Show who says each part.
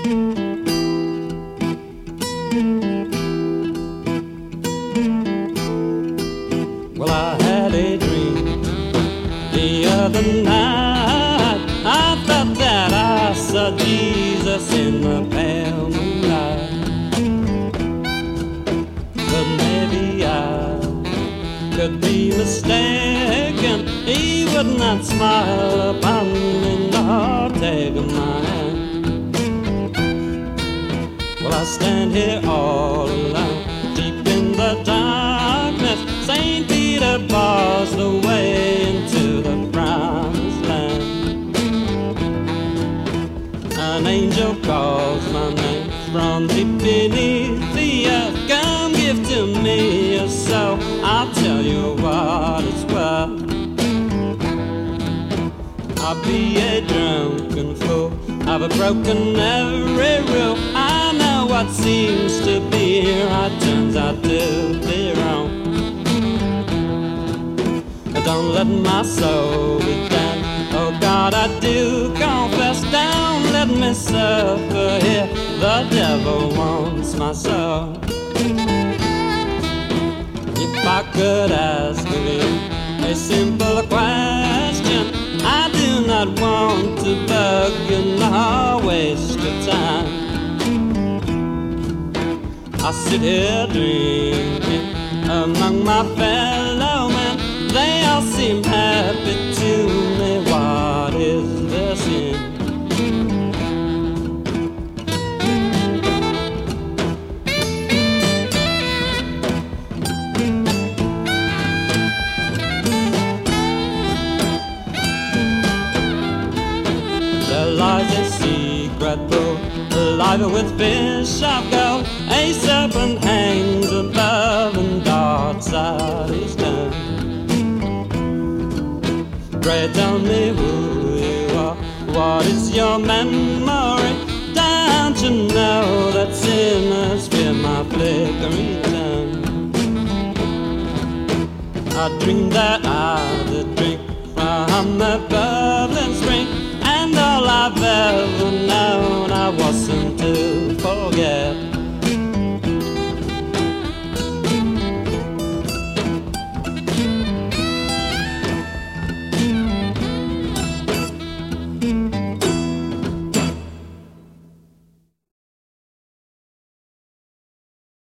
Speaker 1: Well, I had a dream the other night. I thought that I saw Jesus in the pale moonlight, but maybe I could be mistaken. He would not smile upon me nor take my hand. Well, I stand here all alone, deep in the darkness. St. Peter bars the way into the promised land. An angel calls my name from deep beneath the earth. Come give to me your soul, I'll tell you what it's worth. I'll be a drunken fool, I've broken every rule. I know what seems to be right turns out to be wrong. Don't let my soul be damned. Oh God, I do confess. Don't let me suffer here. The devil wants my soul. If I could ask of you a simple question, I do not want to bug you nor waste your time. I sit here drinking among my fellow men. They all seem happy to me. What is their sin? There lies a secret pool, alive with fish of gold. A serpent hangs above and darts out his tongue. Pray tell me who you are, what is your memory? Don't you know that sinners fear my flickering tongue? I dreamed that I did drink from a bubbling spring, and all I've ever known I wasn't to forget.